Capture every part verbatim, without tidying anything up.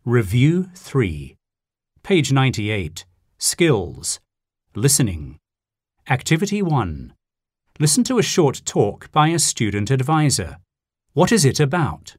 Review three. Page ninety-eight. Skills. Listening. Activity one. Listen to a short talk by a student advisor. What is it about?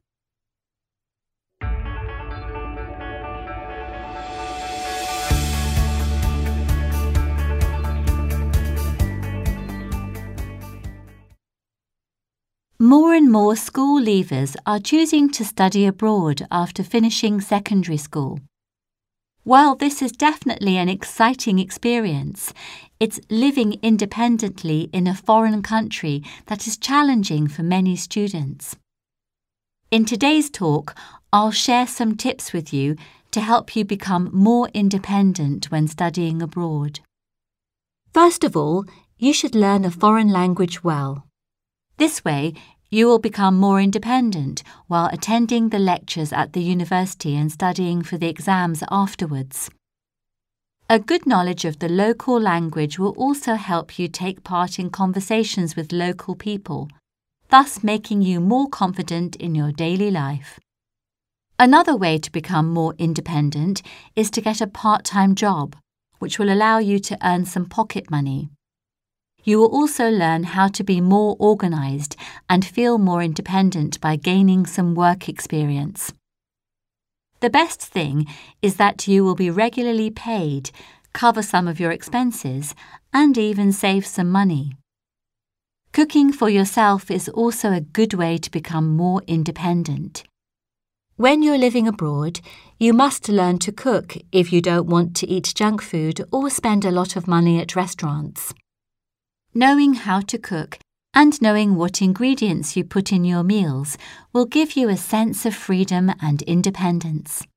More and more school leavers are choosing to study abroad after finishing secondary school. While this is definitely an exciting experience, it's living independently in a foreign country that is challenging for many students. In today's talk, I'll share some tips with you to help you become more independent when studying abroad. First of all, you should learn a foreign language well. This way, you will become more independent while attending the lectures at the university and studying for the exams afterwards. A good knowledge of the local language will also help you take part in conversations with local people, thus making you more confident in your daily life. Another way to become more independent is to get a part-time job, which will allow you to earn some pocket money. You will also learn how to be more organized and feel more independent by gaining some work experience. The best thing is that you will be regularly paid, cover some of your expenses, and even save some money. Cooking for yourself is also a good way to become more independent. When you're living abroad, you must learn to cook if you don't want to eat junk food or spend a lot of money at restaurants. Knowing how to cook and knowing what ingredients you put in your meals will give you a sense of freedom and independence.